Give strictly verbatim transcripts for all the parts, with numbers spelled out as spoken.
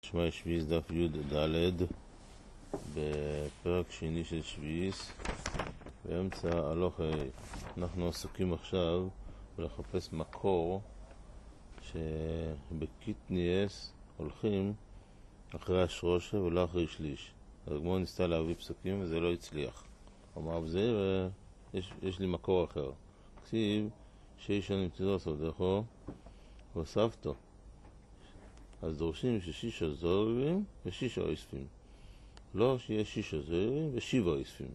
שמע שביעיס דף י' ד' בפרק שני של שביעיס באמצע הלוך. אנחנו עסוקים עכשיו ולחפש מקור שבקיטניאס הולכים אחרי השרושה ולא אחרי שליש. הגמרא ניסתה להביא פסוקים וזה לא הצליח. אמר בזה ויש יש לי מקור אחר. כתיב שיש שנים תדעו דרכו והוספתו, אז דורשים ששישה זוהרים ושישה אוספים, לא שיהיה שישה זוהרים ושיבה אוספים.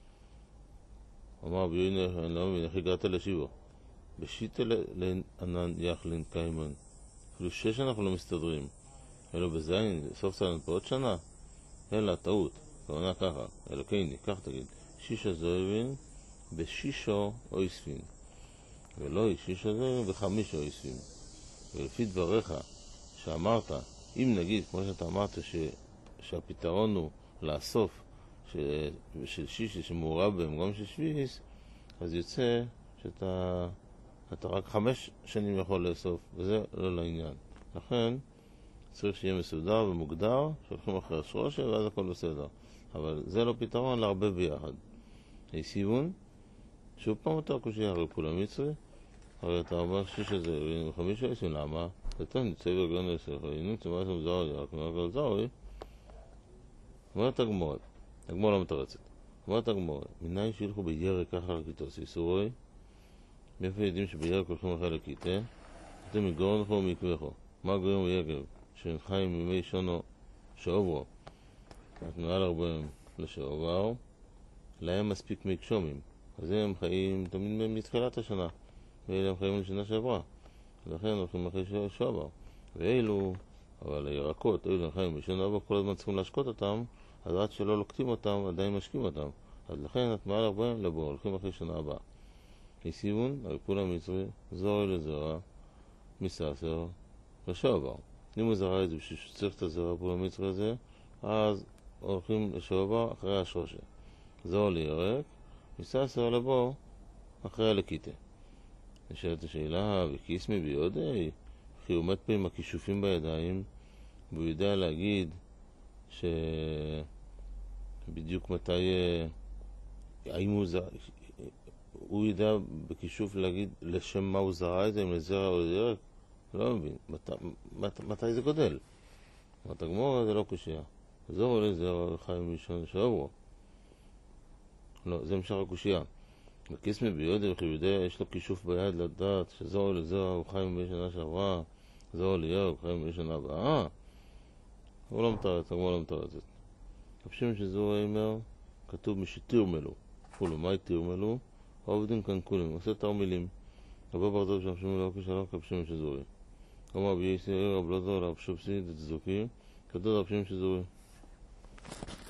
אמר ביונה, אני לא מבין איך הגעת לשיבה. בשיטה לענן יחלין קיימן, אפילו שש אנחנו לא מסתדרים, אלא בזין סוף צלנת בעוד שנה, אלא טעות, כוונה ככה, אלא קייני, כך תגיד, שישה זוהרים ושישה אוספים, ולא שישה זוהרים וחמישה אוספים. ולפי דבריך שאמרת, אם נגיד, כמו שאתה אמרת, ש... שהפתרון הוא לאסוף ש... של שישי שמעורב בהם גם של שביעיס, אז יוצא שאתה אתה רק חמש שנים יכול לאסוף, וזה לא לעניין. לכן צריך שיהיה מסודר ומוגדר, שהולכים אחרי השרושה ואז הכל בסדר. אבל זה לא פתרון להרבה ביחד. היסיבון, שוב פעם יותר קושי הרי פולה מצרי, הרי אתה אומר שיש איזה חמישה עשרים, למה? אתה נצא בגן לסך, הנה צמא שם זרעי, רק נראה כל זרעי. אומרת הגמורה, הגמורה לא מתרצת. אומרת הגמורה, מנין שילכו בירק ככה לכיתוס איסורי? מאיפה יודעים שבירק הולכים אחרי לכיתה? אתם מגרון לכו ומקווחו. מה גורם בירק? שהם חיים מימי שונו שעוברו. אנחנו נראה להרבוהם לשעובר. להם מספיק מי קשומים. אז הם חיים תמיד מתחילת השנה. ואלה הם חיים לשנה שעברה. לכן הולכים אחרי שעבר. ואלו, אבל הירקות, אלו הם חיים בשנה הבאה, כל הזמן צריכים להשקות אותם, אז עד שלא לוקטים אותם, עדיין משקים אותם. אז לכן את מעל ארבעים לבוא, הולכים אחרי שנה הבאה. היסיבון, הריפול המצרי, זורע לזרע, מססר, לשעבר. אם הוא זרע את זה בשביל שצריך את הזרע, הריפול המצרי הזה, אז הולכים לשעבר אחרי השרושה. זורע לירק, מססר לבוא אחרי הלקיטה. נשאלת השאלה, וקיסמי ביודי, כי הוא עומד פה עם הכישופים בידיים, והוא יודע להגיד שבדיוק מתי, האם הוא זרע, הוא יודע בכישוף להגיד לשם מה הוא זרע את זה, אם לזרע או לירק, לא מבין, מת, מת, מתי זה גודל? מת הגמורה זה לא קושיה, זרע או לזרע חיים ראשון שעברו, לא, זה המשך הקושיה. וקיסמי ביודי, וכי הוא יודע, יש לו כישוף ביד לדעת שזרע לזרע הוא חיים בשנה שעברה, זרע לירק הוא חיים בשנה הבאה. הוא לא מתרץ, הגמרא לא מתרצת. כפשים שזרע אימר, כתוב משתירמלו. כולו, מה תירמלו? העובדים כאן כולם, עושה תרמילים. רבא בר זוהר שחפשים לא כשלח כפשים שזרע. כלומר, בייסי רב לא זוהר, רב שופסי, דצדוקי, כתוב כפשים שזרע.